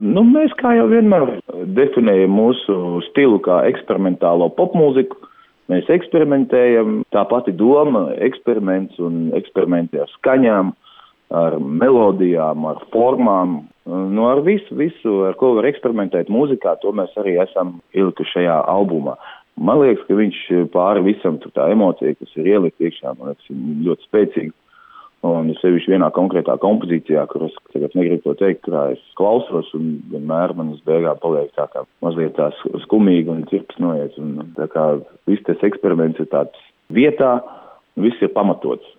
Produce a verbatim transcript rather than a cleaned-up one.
Nu, mēs kā jau vienmēr definējam mūsu stilu kā eksperimentālo popmūziku. Mēs eksperimentējam, tā pati doma, eksperiments un eksperimenti ar skaņām, ar melodijām, ar formām. Nu, ar visu, visu, ar ko var eksperimentēt mūzikā, to mēs arī esam ielikuši šajā albumā. Man liekas, ka viņš pāri visam tā emocija, kas ir ielikt iekšā, man liekas, ir ļoti spēcīga. Un sevišķi vienā konkrētā kompozīcijā, kuras tagad negribu to teikt, kurā es klausos un vienmēr man uz beigām paliek tā kā mazliet tās skumīgi un cirps noiet. Un tā kā viss tas eksperiments ir tāds vietā, viss ir pamatots.